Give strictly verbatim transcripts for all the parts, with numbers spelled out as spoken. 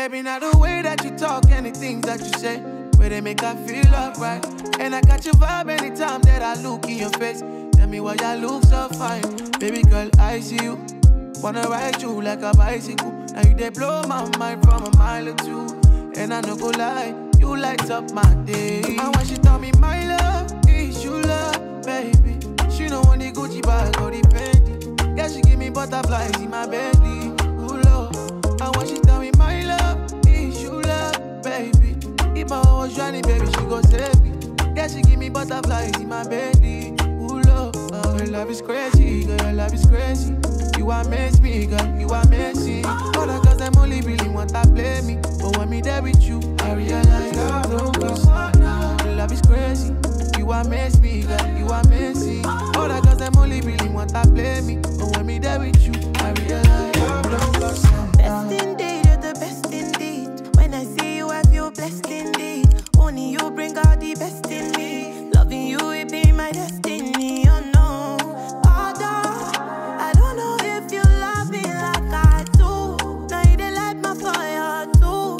Baby, now the way that you talk and the things that you say, where they make I feel alright. And I got your vibe anytime that I look in your face. Tell me why you look so fine. Baby girl, I see you. Wanna ride you like a bicycle. Now you they blow my mind from a mile or two. And I no go lie, you light up my day. And when she tell me my love is you love, baby, she don't want the Gucci bag or the Fendi. Yeah, she give me butterflies in my belly. Ooh, Lord. And when she tell me my love is you love, baby, if I was drowning, baby, she go save me. Yeah, she give me butterflies in my belly. Ooh, Lord. Oh, your love is crazy, girl, your love is crazy. You amaze me, girl, you amazing. All the girls, them only really want to play me. But when me there with you, I realize love don't cost. Your love is crazy. You amaze me, girl, you amazing. All the girls, them only really want to play me. But when me there with you, I realize love don't cost. Best indeed, you're the best indeed. When I see you, I feel blessed indeed. Only you bring out the best in me. Loving you, it be my destiny, oh no. Although I don't know if you love me like I do. Now you dey light my fire too.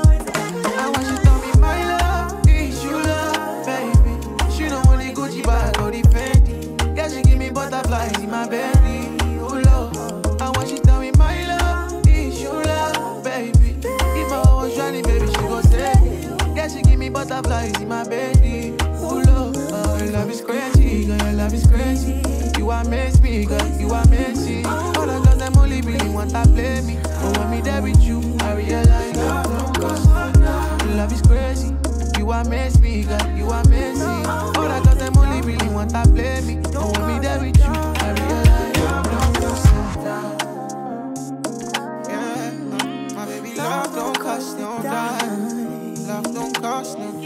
And when she tell me my love is you love, baby, she don't want the Gucci bag or the Fendi. Yeah, she give me butterflies in my belly. Oh Lord. And when she tell me my love is you love, baby, if I was drowning, baby, she go save me. Yeah, she give me butterflies in my belly. Oh Lord. Oh, your love is crazy, girl, your love is crazy. You amaze me, girl, you amazing. All the girls, them only really want to play me. But when me there with you, I realize love don't cost. Your love is crazy. You amaze me, girl, you amazing. All the girls, them only really want to play me. But when me there with you, I realize love don't cost. Yeah, my baby, love don't cost no dime. Love don't cost no